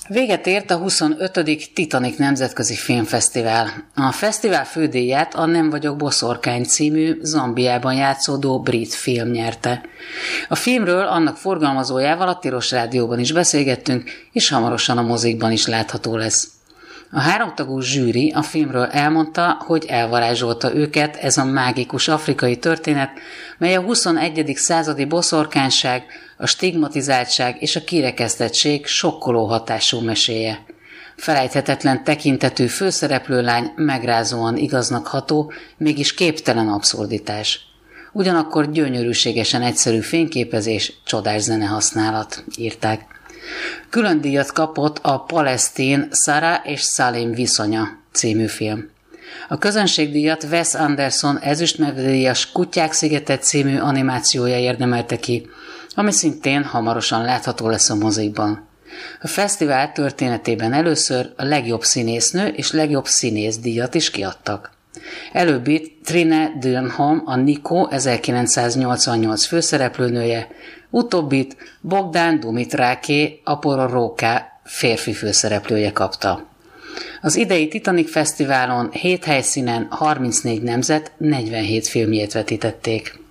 Véget ért a 25. Titanic Nemzetközi Filmfesztivál. A fesztivál fődíját a Nem vagyok boszorkány című Zambiában játszódó brit film nyerte. A filmről annak forgalmazójával a Tilos Rádióban is beszélgettünk, és hamarosan a mozikban is látható lesz. A háromtagú zsűri a filmről elmondta, hogy elvarázsolta őket ez a mágikus afrikai történet, mely a 21. századi boszorkányság, a stigmatizáltság és a kirekesztettség sokkoló hatású meséje. Felejthetetlen tekintetű főszereplőlány megrázóan igaznak ható, mégis képtelen abszurditás. Ugyanakkor gyönyörűségesen egyszerű fényképezés, csodás zenehasználat, írták. Külön díjat kapott a palesztin Sarah és Salim viszonya című film. A közönségdíjat Wes Anderson ezüstmedve-díjas Kutyák szigete című animációja érdemelte ki, ami szintén hamarosan látható lesz a mozikban. A fesztivál történetében először a legjobb színésznő és legjobb színész díjat is kiadtak. Előbbit Trine Dönholm, a Nico 1988 főszereplőnője, utóbbit Bogdan Dumitráké, a Pororoka férfi főszereplője kapta. Az idei Titanic Fesztiválon 7 helyszínen 34 nemzet 47 filmjét vetítették.